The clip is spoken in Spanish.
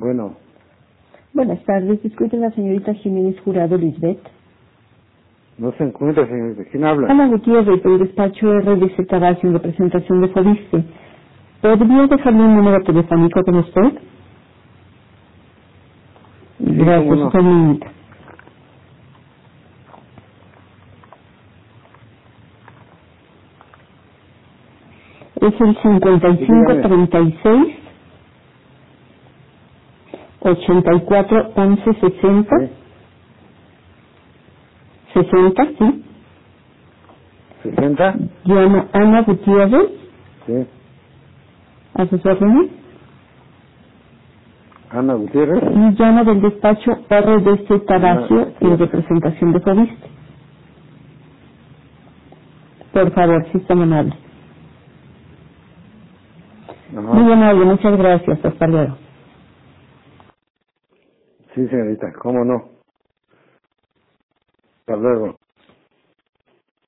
Bueno, Buenas tardes, disculpe la señorita Jiménez Jurado Lisbeth. no se encuentra, señorita. ¿Quién habla? Ana Gutiérrez, del despacho RDC Tabasio en representación de Fobiste. ¿Podría dejarme un número telefónico con usted? Gracias, cómo no. usted me indica. Es el 5536 84 11 60 Sí. 60, sí. ¿60? Llama Ana Gutiérrez, Sí. a sus órdenes, Ana Gutiérrez. y llama del despacho RDC Tabasio Ana, sí. en representación de Fobiste. Por favor, si está amable. Ajá. Muy amable, muchas gracias. Hasta luego. Sí, señorita, cómo no. Hasta luego.